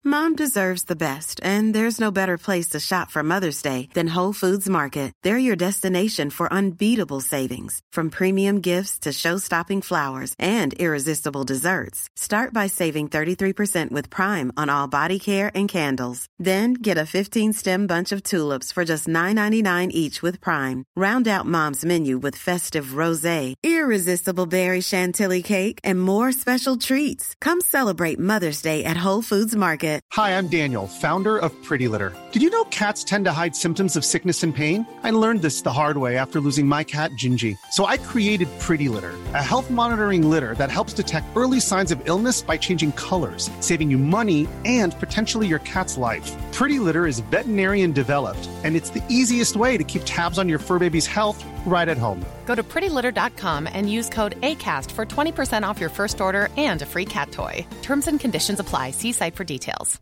Mom deserves the best, and there's no better place to shop for Mother's Day than Whole Foods Market. They're your destination for unbeatable savings, from premium gifts to show-stopping flowers and irresistible desserts. Start by saving 33% with Prime on all body care and candles. Then get a 15-stem bunch of tulips for just $9.99 each with Prime. Round out Mom's menu with festive rosé, irresistible berry chantilly cake, and more special treats. Come celebrate Mother's Day at Whole Foods Market. Hi, I'm Daniel, founder of Pretty Litter. Did you know cats tend to hide symptoms of sickness and pain? I learned this the hard way after losing my cat, Gingy. So I created Pretty Litter, a health monitoring litter that helps detect early signs of illness by changing colors, saving you money and potentially your cat's life. Pretty Litter is veterinarian developed, and it's the easiest way to keep tabs on your fur baby's health right at home. Go to prettylitter.com and use code ACAST for 20% off your first order and a free cat toy. Terms and conditions apply. See site for details.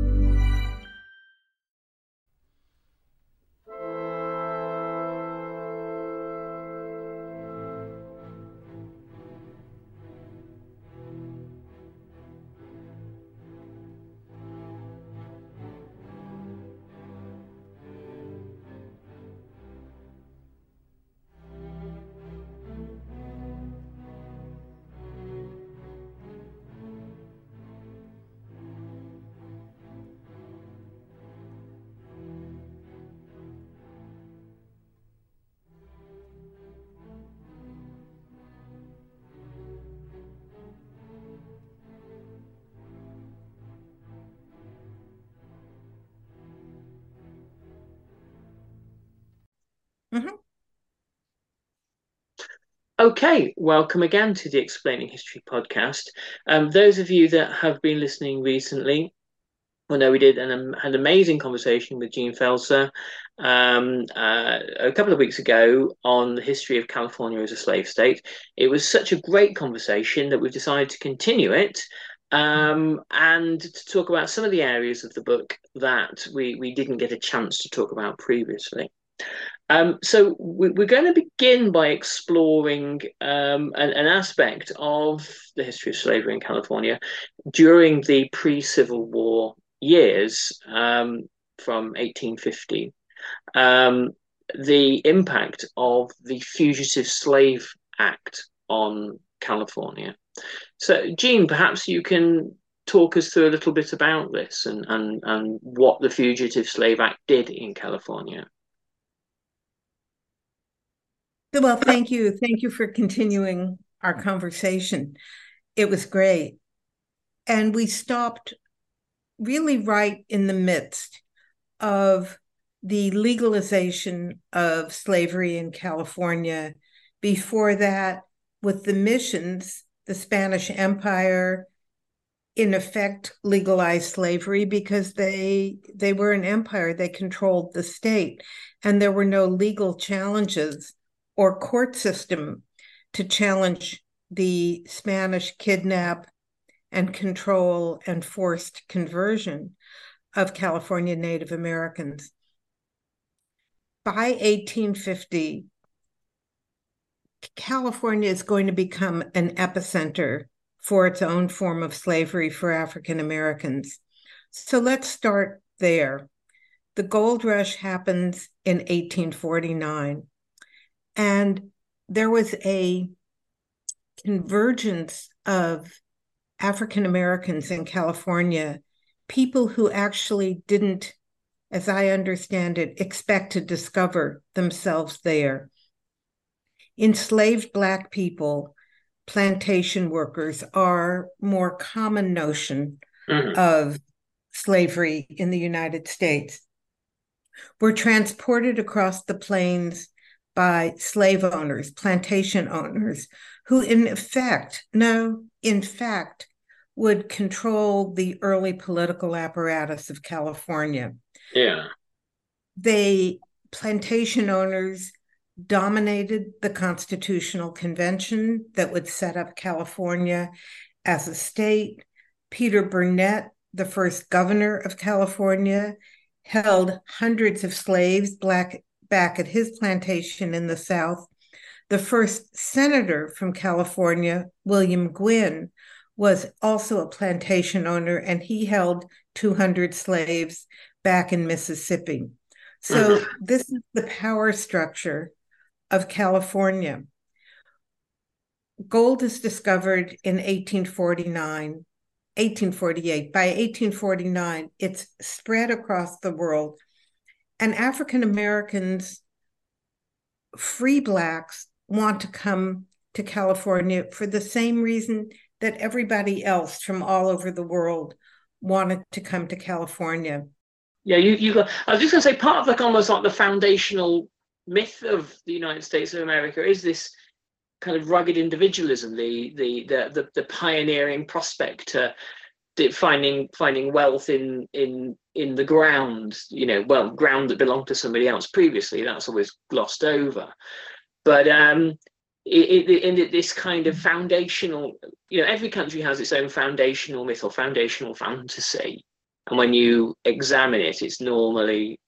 Mm-hmm. Okay, welcome again to the Explaining History podcast. Those of you that have been listening recently will know we had an amazing conversation with Gene Felser a couple of weeks ago on the history of California as a slave state. It was such a great conversation that we've decided to continue it and to talk about some of the areas of the book that we didn't get a chance to talk about previously. So we're going to begin by exploring an aspect of the history of slavery in California during the pre-Civil War years from 1850. The impact of the Fugitive Slave Act on California. So, Gene, perhaps you can talk us through a little bit about this and what the Fugitive Slave Act did in California. Well, thank you. Thank you for continuing our conversation. It was great. And we stopped really right in the midst of the legalization of slavery in California. Before that, with the missions, the Spanish Empire, in effect, legalized slavery because they were an empire. They controlled the state, and there were no legal challenges or court system to challenge the Spanish kidnap and control and forced conversion of California Native Americans. By 1850, California is going to become an epicenter for its own form of slavery for African Americans. So let's start there. The gold rush happens in 1849. And there was a convergence of African Americans in California, people who actually didn't, as I understand it, expect to discover themselves there. Enslaved Black people, plantation workers, are more common notion of slavery in the United States. Were transported across the plains by slave owners, plantation owners, who in fact would control the early political apparatus of California. Yeah. Plantation owners dominated the Constitutional Convention that would set up California as a state. Peter Burnett, the first governor of California, held hundreds of slaves back at his plantation in the South. The first senator from California, William Gwin, was also a plantation owner, and he held 200 slaves back in Mississippi. So this is the power structure of California. Gold is discovered in 1849, 1848. By 1849, it's spread across the world. And African Americans, free Blacks, want to come to California for the same reason that everybody else from all over the world wanted to come to California. Yeah, you got. I was just going to say, part of like almost like the foundational myth of the United States of America is this kind of rugged individualism, the pioneering prospect to finding wealth in the ground, ground that belonged to somebody else previously. That's always glossed over, but this kind of foundational, every country has its own foundational myth or foundational fantasy, and when you examine it, it's normally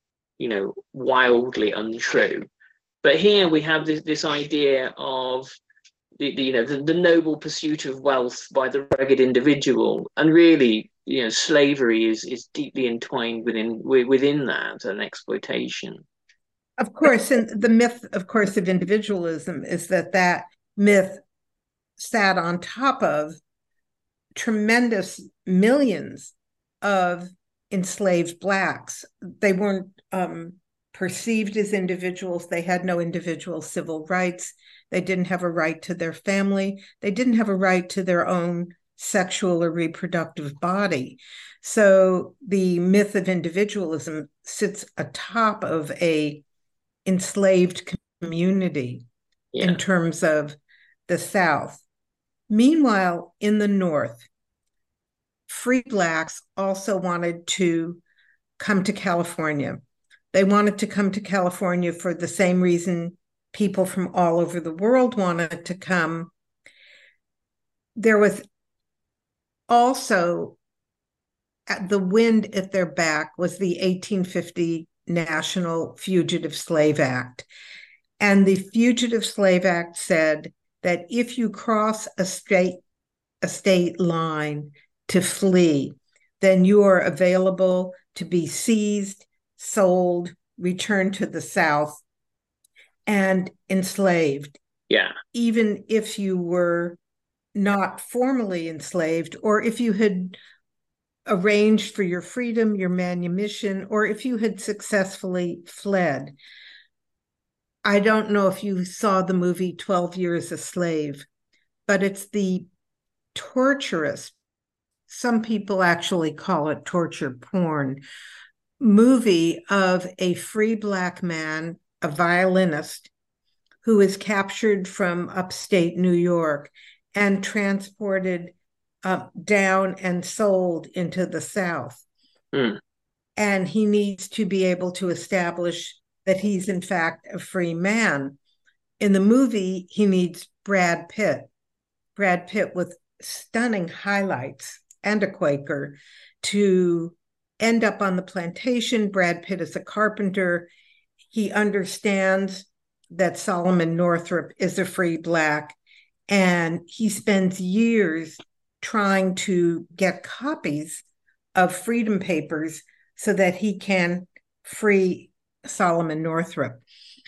wildly untrue. But here we have this idea of the noble pursuit of wealth by the rugged individual, and really, slavery is deeply entwined within that, and exploitation. Of course, and the myth, of course, of individualism is that myth sat on top of tremendous millions of enslaved Blacks. They weren't perceived as individuals. They had no individual civil rights. They didn't have a right to their family. They didn't have a right to their own sexual or reproductive body. So the myth of individualism sits atop of a enslaved community in terms of the South. Meanwhile, in the North, free Blacks also wanted to come to California. They wanted to come to California for the same reason people from all over the world wanted to come. There was also, the wind at their back was the 1850 National Fugitive Slave Act. And the Fugitive Slave Act said that if you cross a state line to flee, then you are available to be seized, sold, returned to the South, and enslaved. Yeah. Even if you were not formally enslaved, or if you had arranged for your freedom, your manumission, or if you had successfully fled. I don't know if you saw the movie 12 Years a Slave, but it's the torturous, some people actually call it torture porn, movie of a free Black man, a violinist, who is captured from upstate New York and transported down and sold into the South. And he needs to be able to establish that he's in fact a free man. In the movie, he needs Brad Pitt with stunning highlights and a Quaker to end up on the plantation. Brad Pitt is a carpenter. He understands that Solomon Northup is a free Black, and he spends years trying to get copies of freedom papers so that he can free Solomon Northup.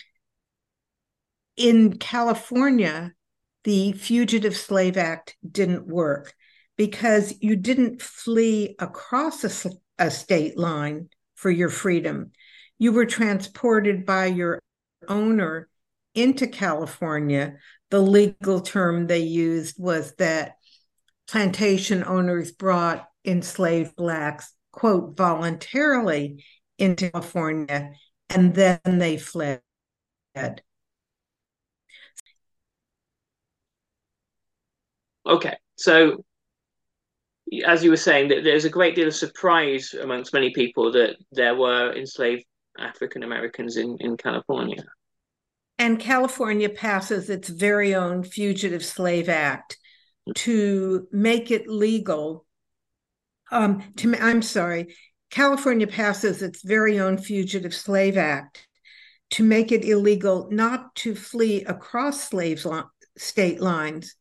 In California, the Fugitive Slave Act didn't work because you didn't flee across a state line for your freedom. You were transported by your owner into California. The legal term they used was that plantation owners brought enslaved Blacks, quote, voluntarily into California, and then they fled. Okay, so as you were saying, that there's a great deal of surprise amongst many people that there were enslaved African Americans in California. And California passes its very own Fugitive Slave Act to make it legal. California passes its very own Fugitive Slave Act to make it illegal not to flee across state lines,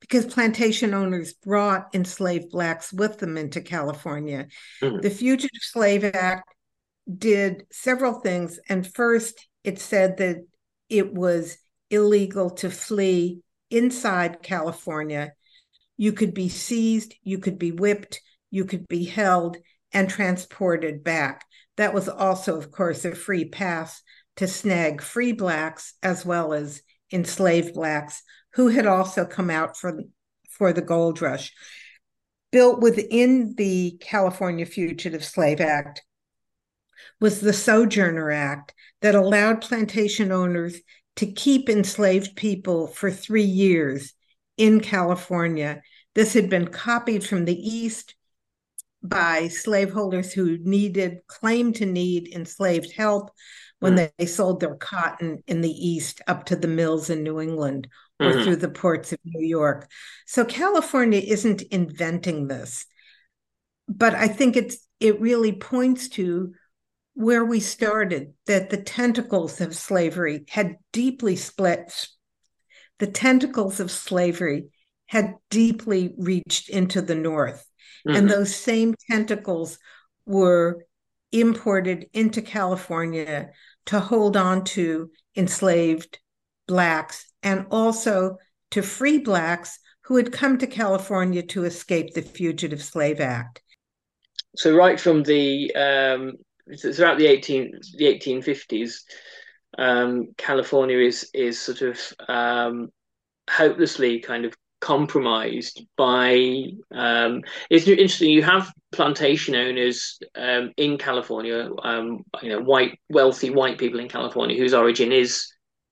because plantation owners brought enslaved Blacks with them into California. Mm-hmm. The Fugitive Slave Act did several things. And first, it said that it was illegal to flee inside California. You could be seized, you could be whipped, you could be held and transported back. That was also, of course, a free pass to snag free Blacks as well as enslaved Blacks who had also come out for the gold rush. Built within the California Fugitive Slave Act was the Sojourner Act that allowed plantation owners to keep enslaved people for 3 years in California. This had been copied from the East by slaveholders who claimed to need enslaved help when they sold their cotton in the East up to the mills in New England or through the ports of New York. So California isn't inventing this, but I think it really points to where we started, that the tentacles of slavery had deeply split. The tentacles of slavery had deeply reached into the North. And those same tentacles were imported into California to hold on to enslaved Blacks and also to free Blacks who had come to California to escape the Fugitive Slave Act. So right from throughout the 1850s, California is sort of hopelessly kind of compromised by it's interesting. You have plantation owners in California, wealthy white people in California whose origin is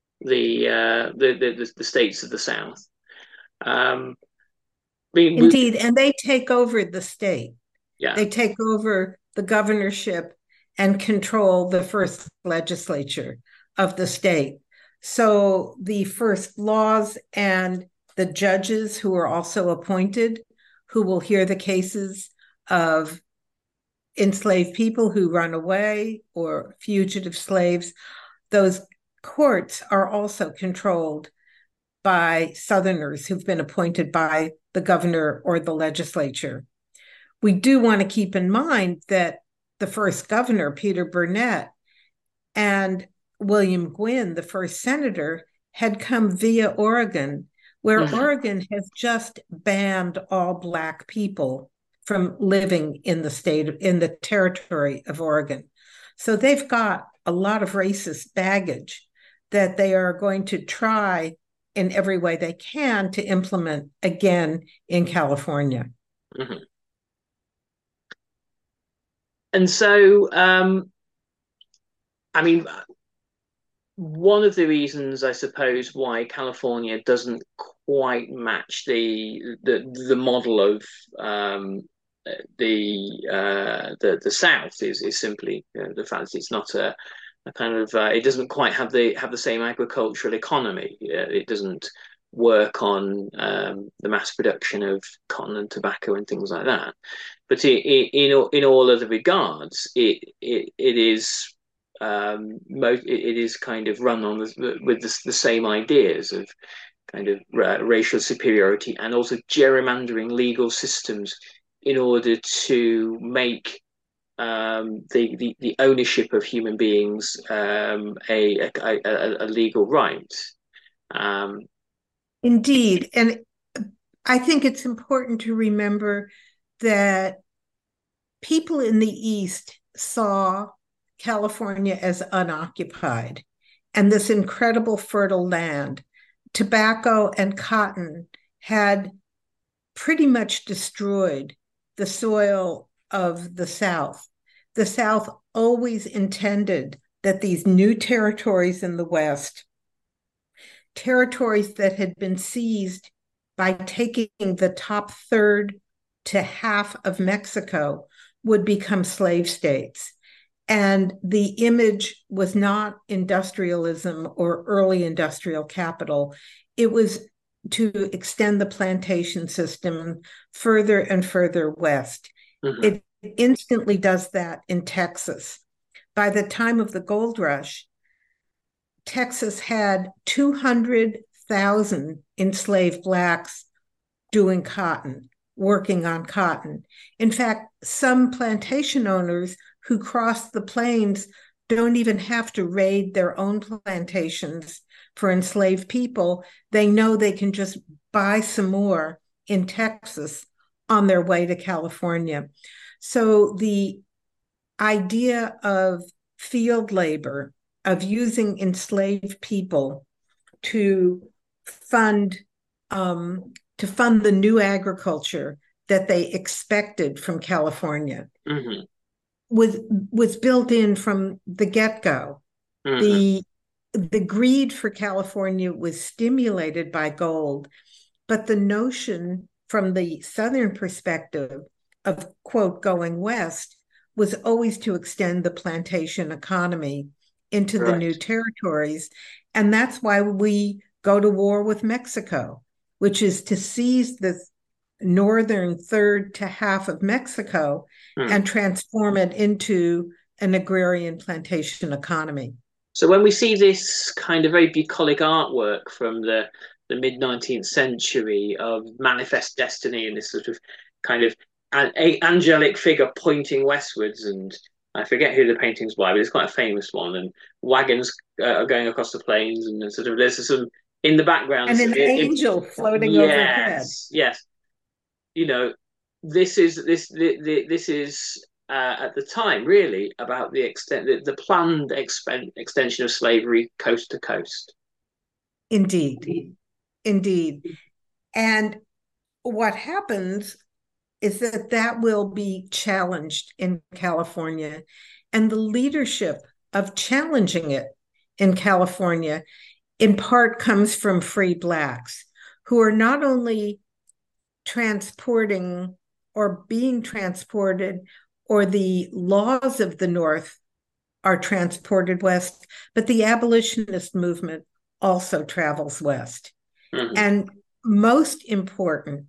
the states of the South. Indeed, and they take over the state. Yeah, they take over the governorship and control the first legislature of the state. So the first laws and the judges who are also appointed, who will hear the cases of enslaved people who run away or fugitive slaves, those courts are also controlled by Southerners who've been appointed by the governor or the legislature. We do want to keep in mind that the first governor, Peter Burnett, and William Gwin, the first senator, had come via Oregon, where Oregon has just banned all Black people from living in the territory of Oregon. So they've got a lot of racist baggage that they are going to try in every way they can to implement again in California. Mm-hmm. And so, one of the reasons, I suppose, why California doesn't quite match the model of the South is simply the fact that it's not a kind of it doesn't quite have the same agricultural economy. It doesn't work on the mass production of cotton and tobacco and things like that. But in all other regards, it is kind of run on with the same ideas of kind of racial superiority and also gerrymandering legal systems in order to make the ownership of human beings a legal right. Indeed. And I think it's important to remember that people in the East saw California as unoccupied and this incredible fertile land. Tobacco and cotton had pretty much destroyed the soil of the South. The South always intended that these new territories in the West, territories that had been seized by taking the top third to half of Mexico, would become slave states. And the image was not industrialism or early industrial capital. It was to extend the plantation system further and further west. Mm-hmm. It instantly does that in Texas. By the time of the gold rush, Texas had 200,000 enslaved Blacks doing cotton, working on cotton. In fact, some plantation owners who cross the plains don't even have to raid their own plantations for enslaved people. They know they can just buy some more in Texas on their way to California. So the idea of field labor, of using enslaved people to fund the new agriculture that they expected from California, was built in from the get-go. The greed for California was stimulated by gold, but the notion from the Southern perspective of, quote, going west was always to extend the plantation economy into the new territories. And that's why we go to war with Mexico, which is to seize the northern third to half of Mexico and transform it into an agrarian plantation economy. So when we see this kind of very bucolic artwork from the mid-19th century of manifest destiny and this sort of kind of angelic figure pointing westwards, and I forget who the painting's by, but it's quite a famous one, and wagons are going across the plains, and sort of there's some in the background and an angel floating overhead. Yes, you know, this is at the time really about the extent that the planned extension of slavery coast to coast. Indeed. And what happens is that will be challenged in California, and the leadership of challenging it in California in part comes from free Blacks who are not only transporting or being transported, or the laws of the North are transported west, but the abolitionist movement also travels west. And most important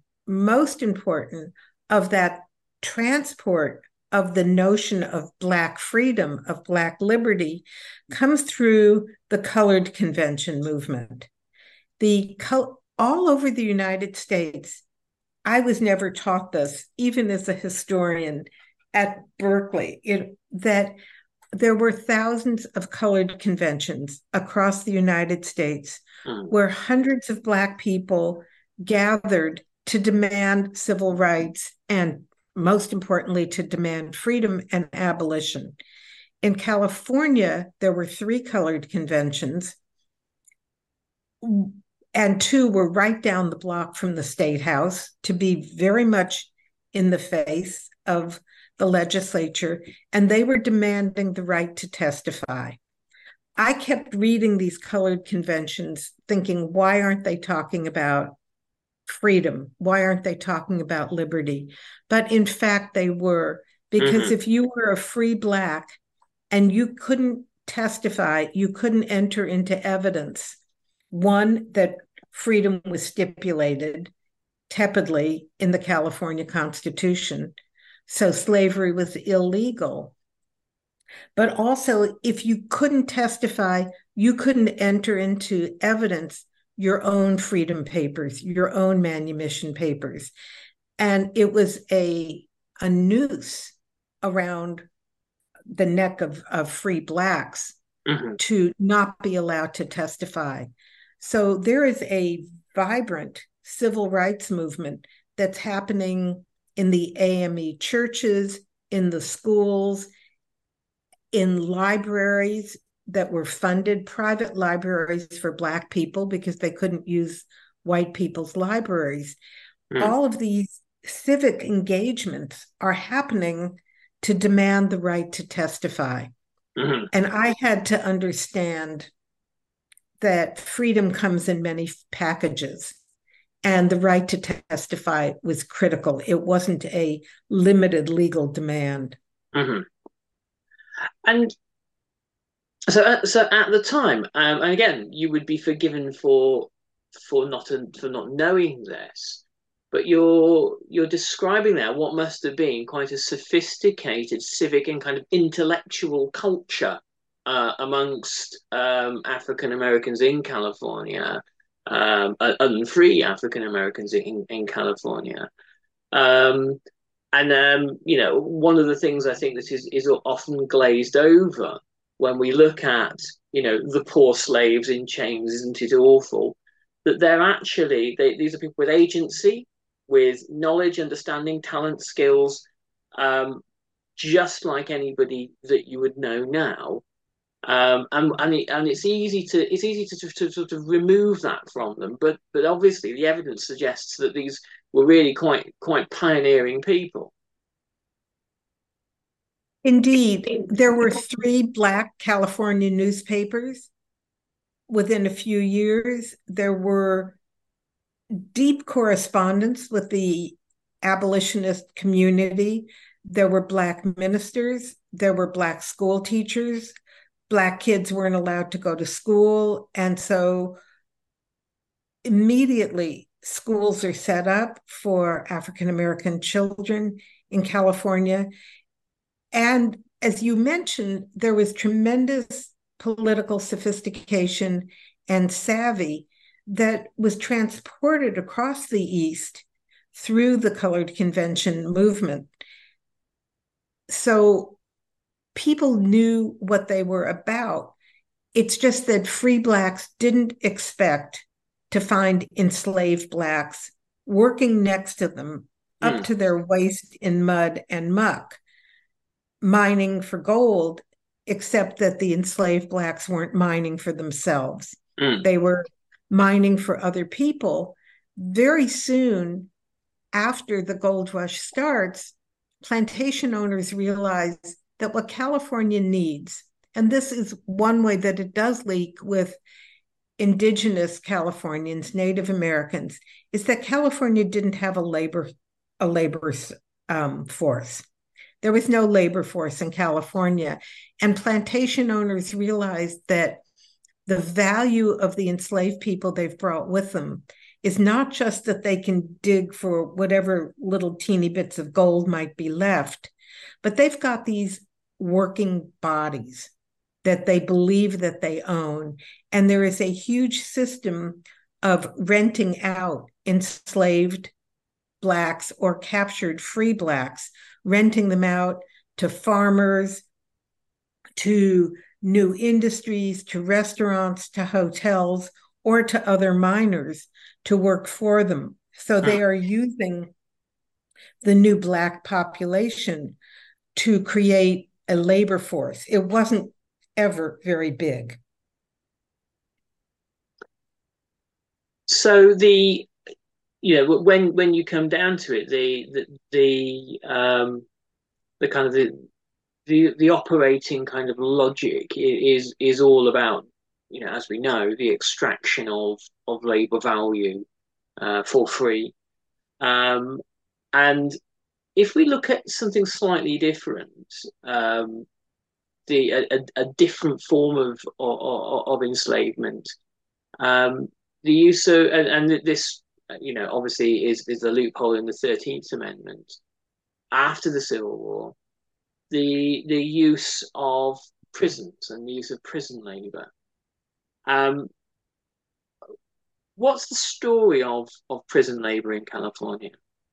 of that transport of the notion of Black freedom, of Black liberty, comes through the colored convention movement. All over the United States, I was never taught this, even as a historian at Berkeley, that there were thousands of colored conventions across the United States where hundreds of Black people gathered to demand civil rights and, most importantly, to demand freedom and abolition. In California, there were 3 colored conventions, and 2 were right down the block from the State House to be very much in the face of the legislature, and they were demanding the right to testify. I kept reading these colored conventions thinking, why aren't they talking about freedom? Why aren't they talking about liberty? But in fact, they were, because if you were a free Black and you couldn't testify, you couldn't enter into evidence, one, that freedom was stipulated tepidly in the California Constitution, so slavery was illegal. But also, if you couldn't testify, you couldn't enter into evidence your own freedom papers, your own manumission papers. And it was a noose around the neck of free Blacks to not be allowed to testify. So there is a vibrant civil rights movement that's happening in the AME churches, in the schools, in libraries that were funded, private libraries for Black people because they couldn't use white people's libraries. All of these civic engagements are happening to demand the right to testify. And I had to understand that freedom comes in many packages, and the right to testify was critical. It wasn't a limited legal demand. And so at the time, and again, you would be forgiven for not knowing this, but you're describing there what must have been quite a sophisticated civic and kind of intellectual culture amongst African Americans in California, unfree African Americans in California. One of the things I think that is often glazed over when we look at, the poor slaves in chains, isn't it awful? That these are people with agency, with knowledge, understanding, talent, skills, just like anybody that you would know now. And it's easy to sort of remove that from them, but obviously the evidence suggests that these were really quite pioneering people. Indeed, there were 3 Black California newspapers within a few years. There were deep correspondence with the abolitionist community. There were Black ministers. There were Black school teachers. Black kids weren't allowed to go to school. And so immediately schools are set up for African American children in California. And as you mentioned, there was tremendous political sophistication and savvy that was transported across the East through the colored convention movement. So people knew what they were about. It's just that free Blacks didn't expect to find enslaved Blacks working next to them up to their waist in mud and muck, mining for gold, except that the enslaved Blacks weren't mining for themselves. They were mining for other people. Very soon after the gold rush starts, plantation owners realize that what California needs, and this is one way that it does leak with indigenous Californians, Native Americans, is that California didn't have a labor force. There was no labor force in California. And plantation owners realized that the value of the enslaved people they've brought with them is not just that they can dig for whatever little teeny bits of gold might be left, but they've got these working bodies that they believe that they own. And there is a huge system of renting out enslaved Blacks or captured free Blacks, renting them out to farmers, to new industries, to restaurants, to hotels, or to other miners to work for them. So they are using the new Black population to create a labor force. It wasn't ever very big. So when you come down to it, the kind of the operating kind of logic is all about, as we know, the extraction of labor value for free. And if we look at something slightly different, a different form of enslavement, the use of, and this, obviously is the loophole in the 13th Amendment. After the Civil War, the use of prisons and the use of prison labor. What's the story of prison labor in California?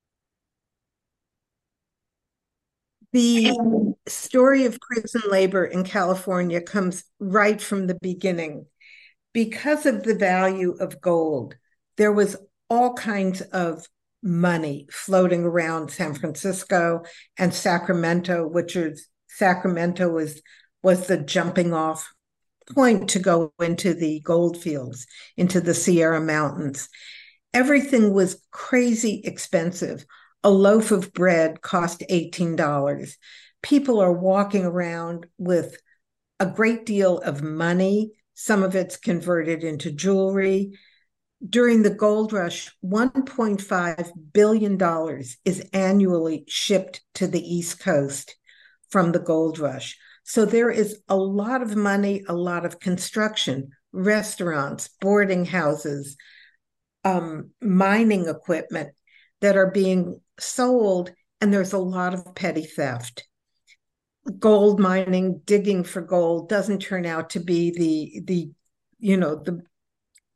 The story of prison labor in California comes right from the beginning. Because of the value of gold, there was all kinds of money floating around San Francisco and Sacramento, Sacramento was the jumping off point to go into the gold fields, into the Sierra Mountains. Everything was crazy expensive. A loaf of bread cost $18. People are walking around with a great deal of money. Some of it's converted into jewelry. During the gold rush, $1.5 billion is annually shipped to the East Coast from the gold rush. So there is a lot of money, a lot of construction, restaurants, boarding houses, mining equipment that are being sold, and there's a lot of petty theft. Gold mining, digging for gold doesn't turn out to be the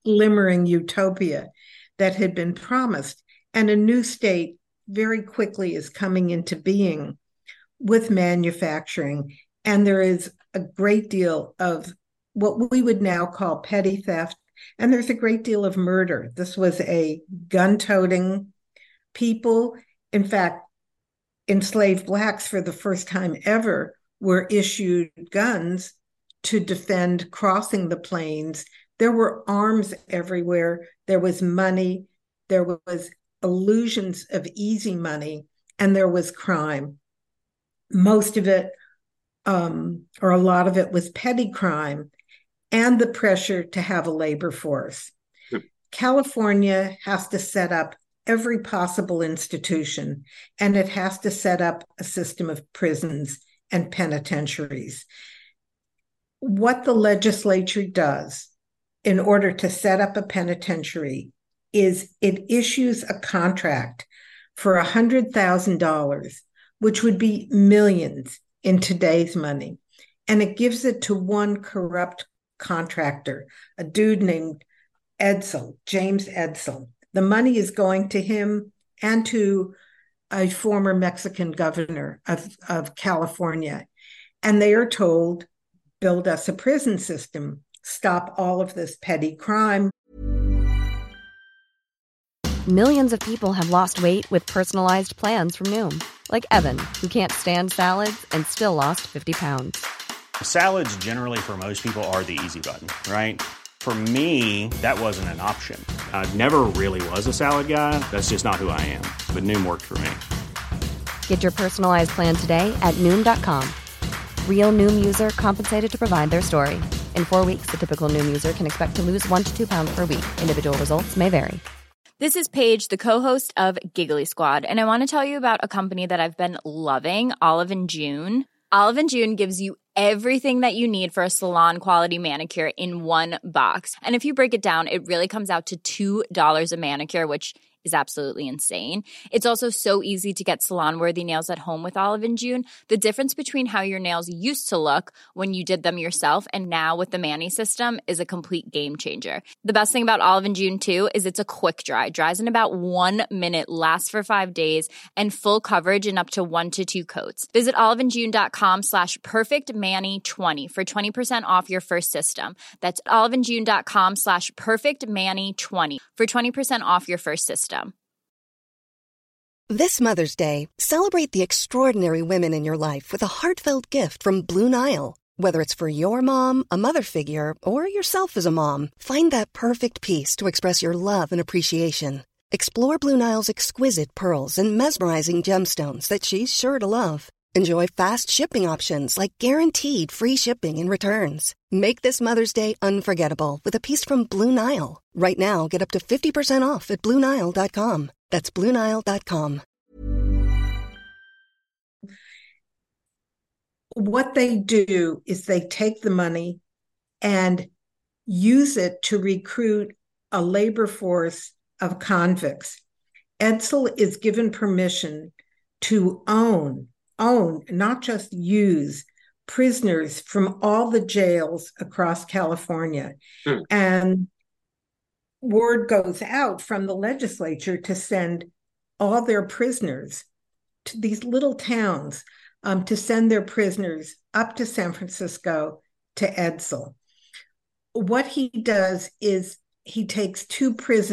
glimmering utopia that had been promised. And a new state very quickly is coming into being with manufacturing. And there is a great deal of what we would now call petty theft. And there's a great deal of murder. This was a gun-toting people. In fact, enslaved blacks for the first time ever were issued guns to defend crossing the plains. There were arms everywhere. There was money. There was illusions of easy money, and there was crime. Most of it, or a lot of it, was petty crime and the pressure to have a labor force. California has to set up every possible institution, and it has to set up a system of prisons and penitentiaries. What the legislature does in order to set up a penitentiary is it issues a contract for $100,000, which would be millions in today's money, and it gives it to one corrupt contractor, a dude named Edsel, James Edsel. The money is going to him and to a former Mexican governor of California. And they are told, build us a prison system, stop all of this petty crime. Millions of people have lost weight with personalized plans from Noom. Like Evan, who can't stand salads and still lost 50 pounds. Salads generally for most people are the easy button, right? For me, that wasn't an option. I never really was a salad guy. That's just not who I am. But Noom worked for me. Get your personalized plan today at Noom.com. Real Noom user compensated to provide their story. In 4 weeks, the typical Noom user can expect to lose 1 to 2 pounds per week. Individual results may vary. This is Paige, the co-host of Giggly Squad, and I want to tell you about a company that I've been loving, Olive & June. Olive & June gives you everything that you need for a salon-quality manicure in one box. And if you break it down, it really comes out to $2 a manicure, which is absolutely insane. It's also so easy to get salon-worthy nails at home with Olive & June. The difference between how your nails used to look when you did them yourself and now with the Mani system is a complete game changer. The best thing about Olive & June, too, is it's a quick dry. Dries in about 1 minute, lasts for 5 days, and full coverage in up to 1 to 2 coats. Visit oliveandjune.com/perfectmani20 for 20% off your first system. That's oliveandjune.com/perfectmani20 for 20% off your first system. This Mother's Day, celebrate the extraordinary women in your life with a heartfelt gift from Blue Nile. Whether it's for your mom, a mother figure, or yourself as a mom, find that perfect piece to express your love and appreciation. Explore Blue Nile's exquisite pearls and mesmerizing gemstones that she's sure to love. Enjoy fast shipping options like guaranteed free shipping and returns. Make this Mother's Day unforgettable with a piece from Blue Nile. Right now, get up to 50% off at BlueNile.com. That's BlueNile.com. What they do is they take the money and use it to recruit a labor force of convicts. Edsel is given permission to own, not just use, prisoners from all the jails across California. And word goes out from the legislature to send all their prisoners to these little towns, to send their prisoners up to San Francisco to Edsel. What he does is he takes two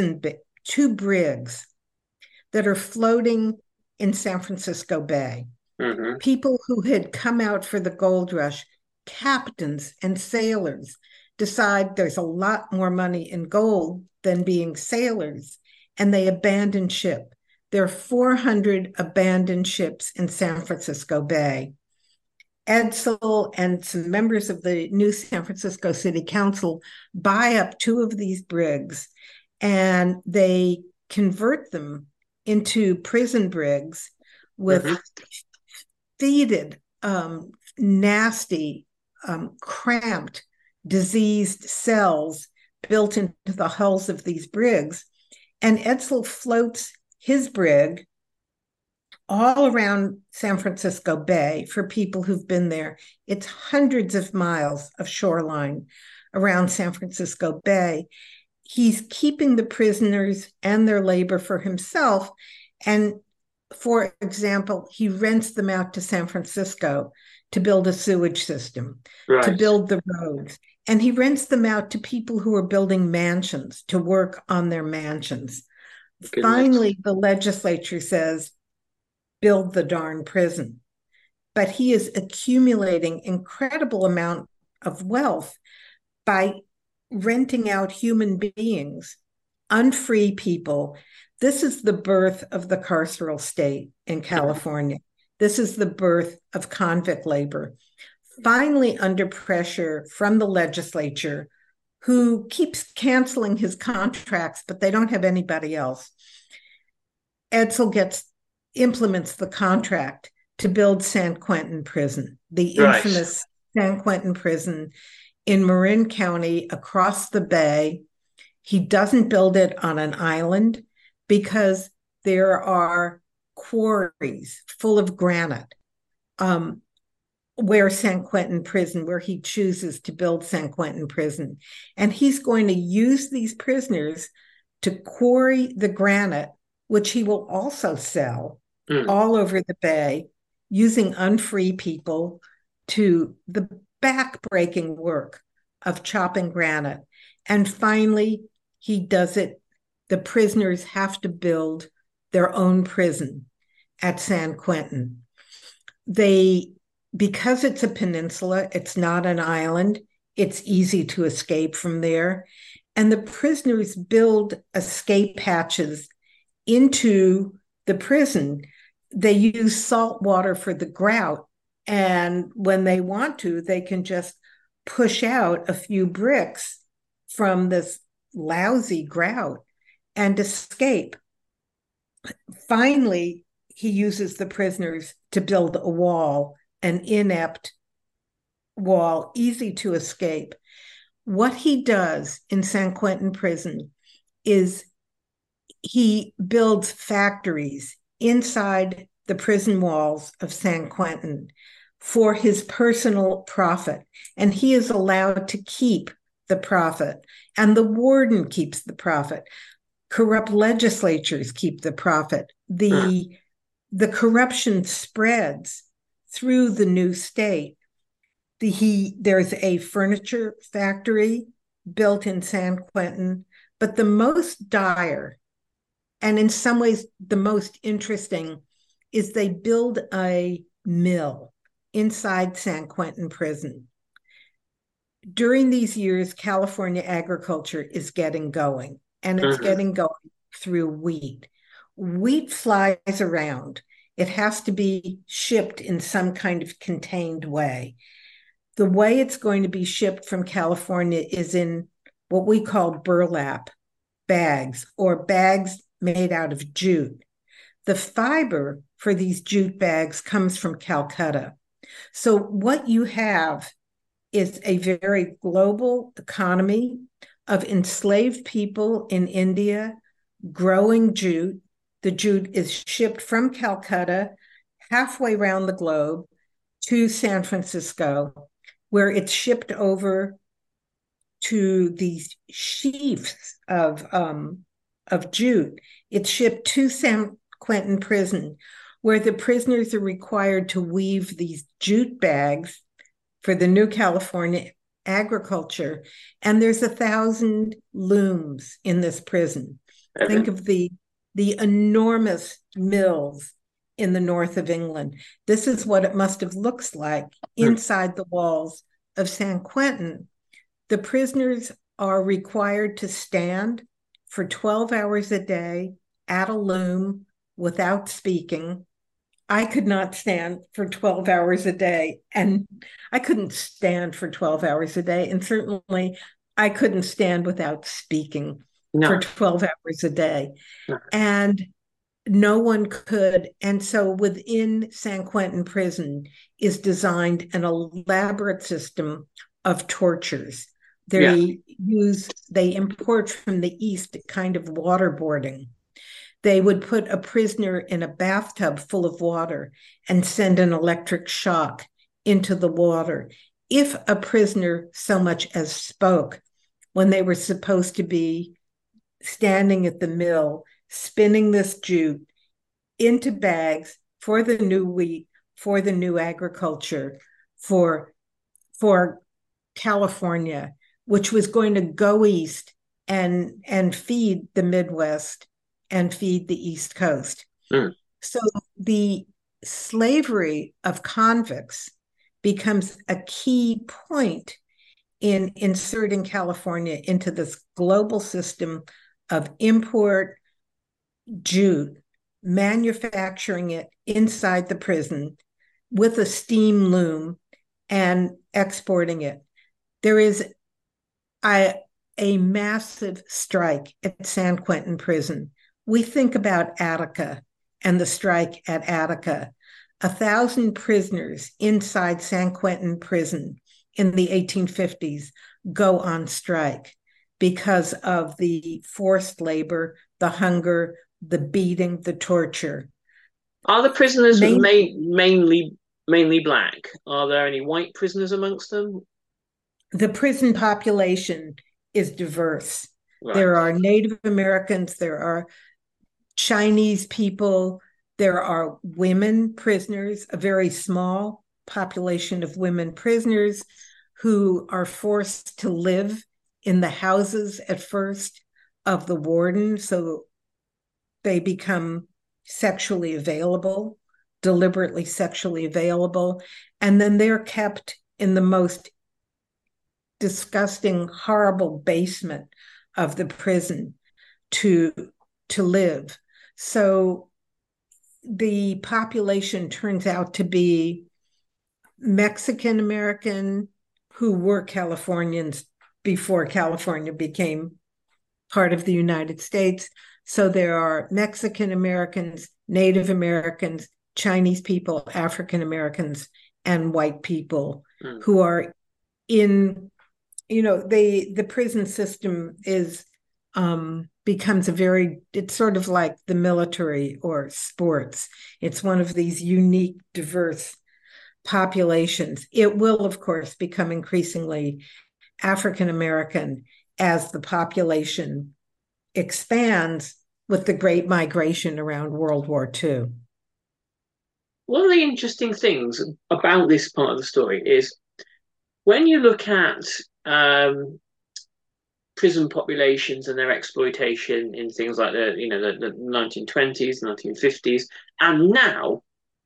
brigs that are floating in San Francisco Bay. Mm-hmm. People who had come out for the gold rush, captains and sailors, decide there's a lot more money in gold than being sailors, and they abandon ship. There are 400 abandoned ships in San Francisco Bay. Edsel and some members of the new San Francisco City Council buy up 2 of these brigs, and they convert them into prison brigs with fetid, nasty, cramped, diseased cells built into the hulls of these brigs. And Edsel floats his brig all around San Francisco Bay for people who've been there. It's hundreds of miles of shoreline around San Francisco Bay. he's keeping the prisoners and their labor for himself. And for example, he rents them out to San Francisco to build a sewage system, Right. to build the roads. And he rents them out to people who are building mansions to work on their mansions. Goodness. Finally, the legislature says, build the darn prison. But he is accumulating incredible amount of wealth by renting out human beings, unfree people. This is the birth of the carceral state in California. This is the birth of convict labor. Finally, under pressure from the legislature, who keeps canceling his contracts, but they don't have anybody else, Edsel implements the contract to build San Quentin Prison, the infamous San Quentin Prison in Marin County across the bay. He doesn't build it on an island because there are quarries full of granite where he chooses to build San Quentin Prison. And he's going to use these prisoners to quarry the granite, which he will also sell all over the bay, using unfree people to the backbreaking work of chopping granite. And finally, he does it. The prisoners have to build their own prison at San Quentin. Because it's a peninsula, it's not an island, it's easy to escape from there. And the prisoners build escape hatches into the prison. They use salt water for the grout. And when they want to, they can just push out a few bricks from this lousy grout and escape. Finally, he uses the prisoners to build a wall, an inept wall, easy to escape. What he does in San Quentin Prison is he builds factories inside the prison walls of San Quentin for his personal profit. And he is allowed to keep the profit. And the warden keeps the profit. Corrupt legislatures keep the profit. The corruption spreads through the new state. There's a furniture factory built in San Quentin, but the most dire, and in some ways the most interesting, is they build a mill inside San Quentin Prison. During these years, California agriculture is getting going, and it's getting going through wheat. Wheat flies around. It has to be shipped in some kind of contained way. The way it's going to be shipped from California is in what we call burlap bags, or bags made out of jute. The fiber for these jute bags comes from Calcutta. So what you have is a very global economy of enslaved people in India growing jute. The jute is shipped from Calcutta halfway around the globe to San Francisco, where it's shipped over to these sheaths of jute. It's shipped to San Quentin Prison, where the prisoners are required to weave these jute bags for the new California agriculture. And there's 1,000 looms in this prison. Think of the enormous mills in the north of England. This is what it must have looked like inside the walls of San Quentin. The prisoners are required to stand for 12 hours a day at a loom without speaking. I could not stand for 12 hours a day, and I couldn't stand for 12 hours a day. And certainly I couldn't stand without speaking for 12 hours a day. And no one could. And so within San Quentin Prison is designed an elaborate system of tortures. They import from the East kind of waterboarding. They would put a prisoner in a bathtub full of water and send an electric shock into the water. If a prisoner so much as spoke, when they were supposed to be standing at the mill, spinning this jute into bags for the new wheat, for the new agriculture, for California, which was going to go east and feed the Midwest and feed the East Coast. So the slavery of convicts becomes a key point in inserting California into this global system of import jute, manufacturing it inside the prison with a steam loom and exporting it. There is a massive strike at San Quentin prison. We think about Attica and the strike at Attica. 1,000 prisoners inside San Quentin prison in the 1850s go on strike because of the forced labor, the hunger, the beating, the torture. Are the prisoners mainly black? Are there any white prisoners amongst them? The prison population is diverse. Right. There are Native Americans, there are Chinese people, there are women prisoners, a very small population of women prisoners who are forced to live in the houses at first of the warden, so they become sexually available, deliberately sexually available, and then they're kept in the most disgusting, horrible basement of the prison to live. So the population turns out to be Mexican American who were Californians before California became part of the United States. So there are Mexican Americans, Native Americans, Chinese people, African Americans, and white people who are in, the prison system is becomes it's sort of like the military or sports. It's one of these unique, diverse populations. It will, of course, become increasingly African American as the population expands with the Great Migration around World War II. One of the interesting things about this part of the story is when you look at prison populations and their exploitation in things like the 1920s, 1950s, and now,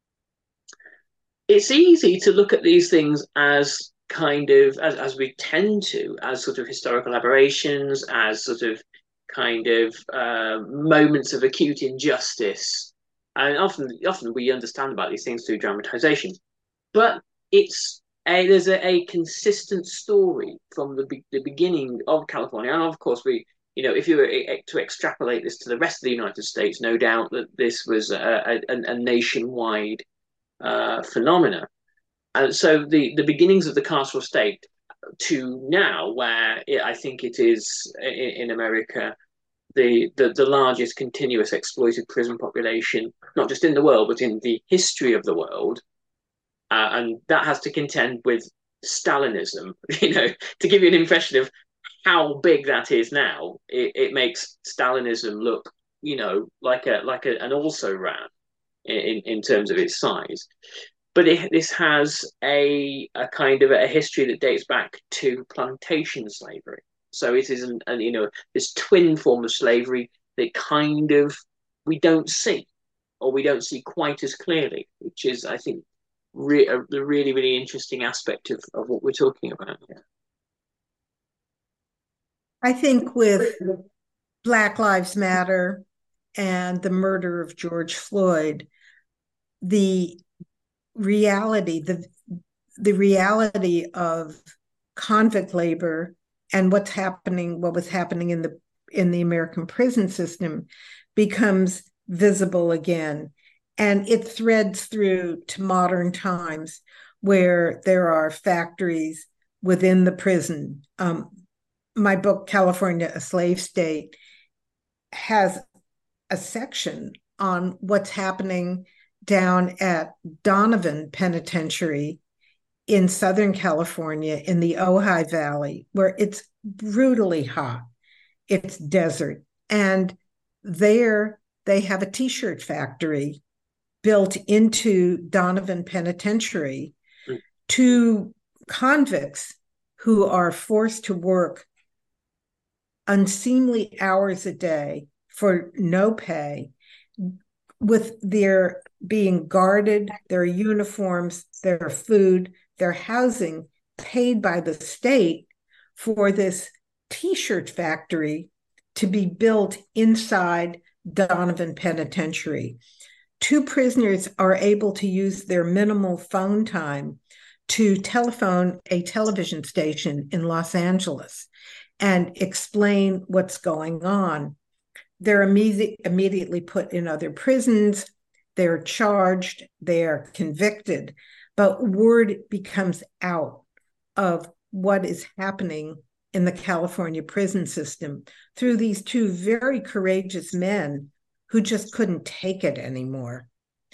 it's easy to look at these things as kind of, as we tend to, as sort of historical aberrations, as sort of kind of moments of acute injustice. And often we understand about these things through dramatization. But there's a consistent story from the beginning of California. And of course, if you were to extrapolate this to the rest of the United States, no doubt that this was a nationwide phenomena. And so the beginnings of the carceral state to now, where I think it is in America, the largest continuous exploited prison population, not just in the world, but in the history of the world. And that has to contend with Stalinism, to give you an impression of how big that is now. It makes Stalinism look, like an also-ran in terms of its size. But this has a kind of a history that dates back to plantation slavery. So it is this twin form of slavery that kind of we don't see quite as clearly, which is, I think, the really, really interesting aspect of what we're talking about here. I think with Black Lives Matter and the murder of George Floyd, the reality of convict labor and what was happening in the American prison system becomes visible again. And it threads through to modern times where there are factories within the prison. My book, California, A Slave State, has a section on what's happening down at Donovan Penitentiary in Southern California in the Ojai Valley, where it's brutally hot. It's desert. And there they have a t-shirt factory built into Donovan Penitentiary to convicts who are forced to work unseemly hours a day for no pay, with their being guarded, their uniforms, their food, their housing paid by the state for this t-shirt factory to be built inside Donovan Penitentiary. 2 prisoners are able to use their minimal phone time to telephone a television station in Los Angeles and explain what's going on. They're immediately put in other prisons. They're charged. They're convicted. But word becomes out of what is happening in the California prison system through these 2 very courageous men who just couldn't take it anymore.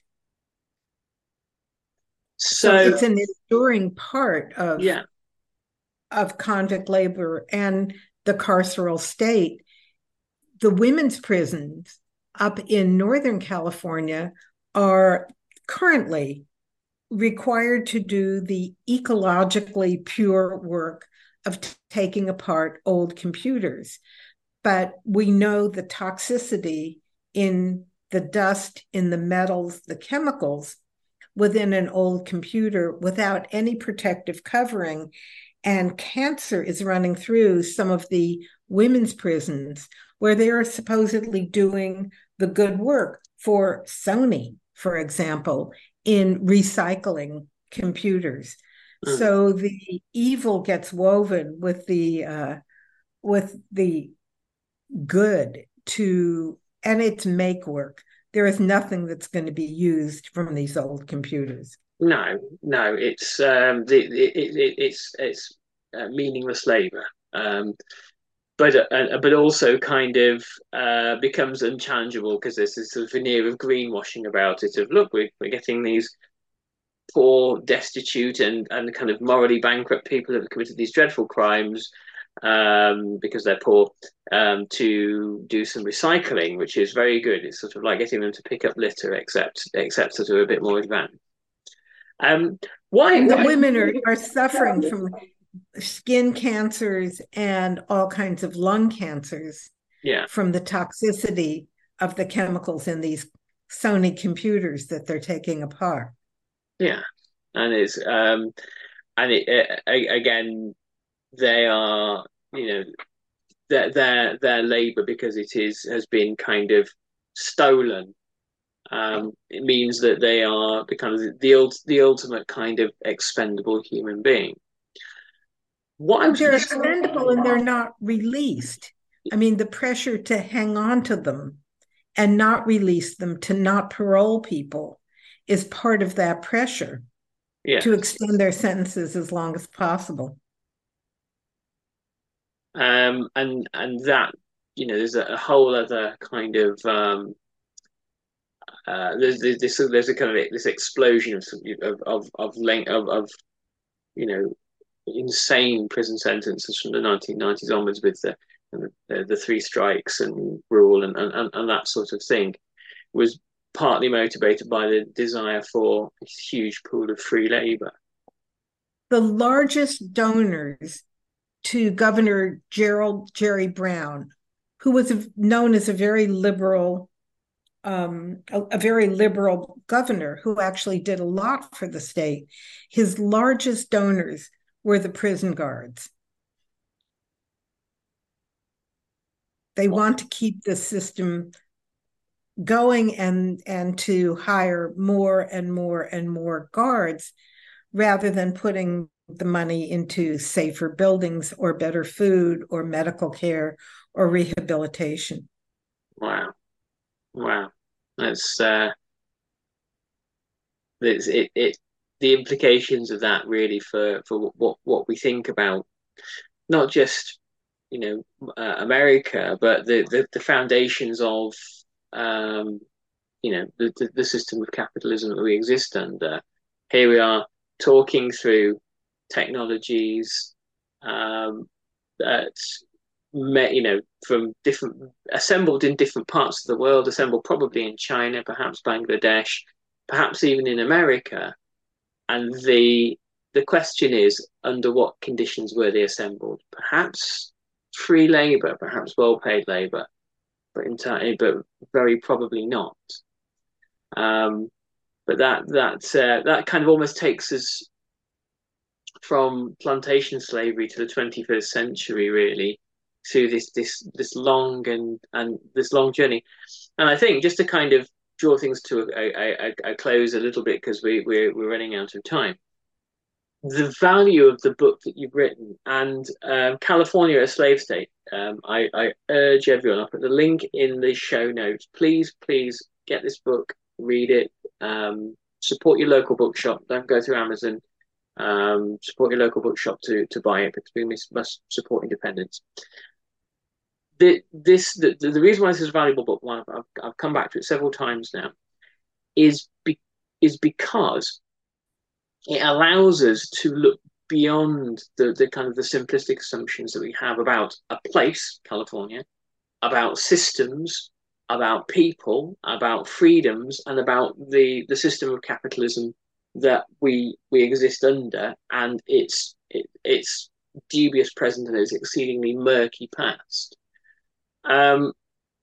So it's an enduring part of convict labor and the carceral state. The women's prisons up in Northern California are currently required to do the ecologically pure work of taking apart old computers. But we know the toxicity in the dust, in the metals, the chemicals within an old computer without any protective covering. And cancer is running through some of the women's prisons where they are supposedly doing the good work for Sony, for example, in recycling computers. So the evil gets woven with the good to, and it's make work. There is nothing that's going to be used from these old computers. No, it's meaningless labor, but also kind of becomes unchallengeable because there's this sort of veneer of greenwashing about it. Of look, we're getting these poor, destitute, and kind of morally bankrupt people that have committed these dreadful crimes because they're poor, to do some recycling, which is very good. It's sort of like getting them to pick up litter, except sort of a bit more advanced. Why the women are suffering from skin cancers and all kinds of lung cancers from the toxicity of the chemicals in these Sony computers that they're taking apart. Yeah, and it's again, they are, their labor, because has been kind of stolen. It means that they are kind of the ultimate kind of expendable human being. They're expendable and they're not released. I mean, the pressure to hang on to them and not release them, to not parole people, is part of that pressure to extend their sentences as long as possible. And that, there's a whole other kind of there's a kind of this explosion of length of insane prison sentences from the 1990s onwards with the 3 strikes and rule and that sort of thing, was partly motivated by the desire for a huge pool of free labor. The largest donors to Governor Jerry Brown, who was known as a very liberal governor who actually did a lot for the state, his largest donors were the prison guards. They want to keep the system going and to hire more and more and more guards rather than putting the money into safer buildings or better food or medical care or rehabilitation. Wow. That's the implications of that really for what we think about not just America, but the foundations of the system of capitalism that we exist under. Here we are talking through technologies that from different, assembled in different parts of the world, assembled probably in China, perhaps Bangladesh, perhaps even in America. And the question is, under what conditions were they assembled? Perhaps free labor, perhaps well-paid labor, but very probably not. But that kind of almost takes us from plantation slavery to the 21st century, really, through this long and this long journey. And I think, just to kind of draw things to a close a little bit, because we're running out of time, the value of the book that you've written, and California, a Slave State, I urge everyone, I'll put the link in the show notes. Please get this book, read it, support your local bookshop, don't go through Amazon. Support your local bookshop to buy it, because we must support independence. The reason why this is a valuable book, one I've come back to it several times now, is because it allows us to look beyond the kind of the simplistic assumptions that we have about a place, California, about systems, about people, about freedoms, and about the system of capitalism that we exist under, and its dubious present and its exceedingly murky past. And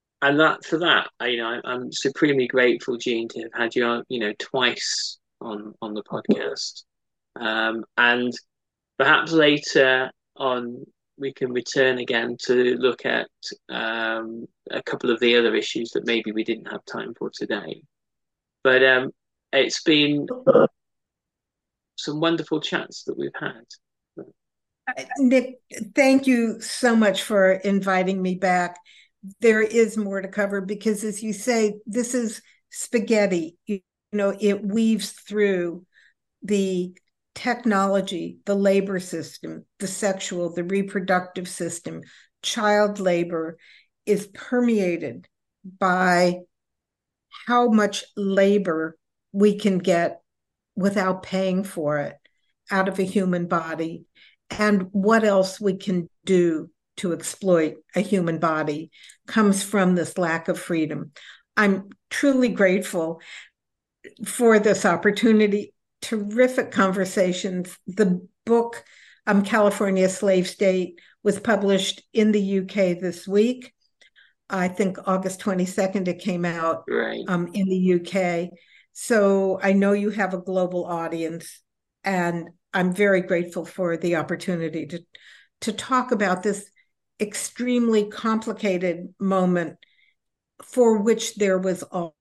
I'm supremely grateful, Jean, to have had you, twice on the podcast. And perhaps later on we can return again to look at a couple of the other issues that maybe we didn't have time for today. But it's been some wonderful chats that we've had. Nick, thank you so much for inviting me back. There is more to cover, because, as you say, this is spaghetti. It weaves through the technology, the labor system, the sexual, the reproductive system. Child labor is permeated by how much labor we can get without paying for it out of a human body, and what else we can do to exploit a human body comes from this lack of freedom. I'm truly grateful for this opportunity. Terrific conversations. The book, California Slave State, was published in the UK this week. I think August 22nd it came out, right, in the UK. So I know you have a global audience, and I'm very grateful for the opportunity to talk about this extremely complicated moment for which there was all.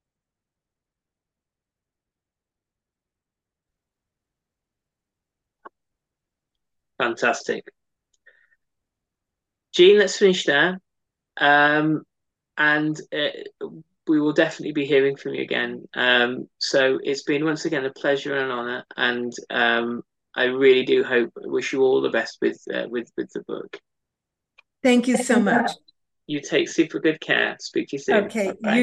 Fantastic. Jean, let's finish there. And we will definitely be hearing from you again. So it's been, once again, a pleasure and an honor. And I really do wish you all the best with the book. Thank you so much. You take super good care. Speak to you soon. Okay. Bye.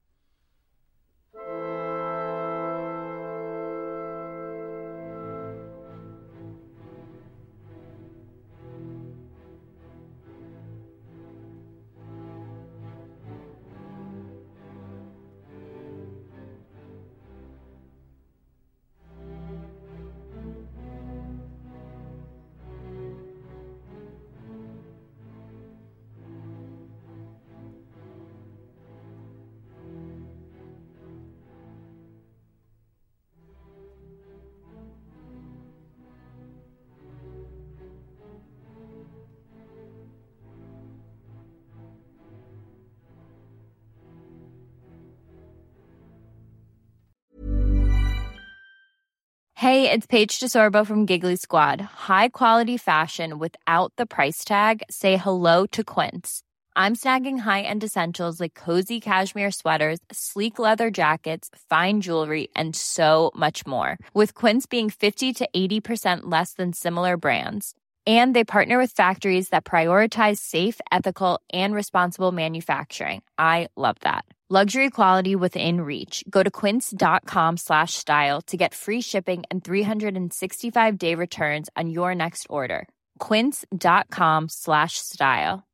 Hey, it's Paige DeSorbo from Giggly Squad. High quality fashion without the price tag. Say hello to Quince. I'm snagging high-end essentials like cozy cashmere sweaters, sleek leather jackets, fine jewelry, and so much more. With Quince being 50 to 80% less than similar brands. And they partner with factories that prioritize safe, ethical, and responsible manufacturing. I love that. Luxury quality within reach. Go to quince.com/style to get free shipping and 365-day returns on your next order. Quince.com/style.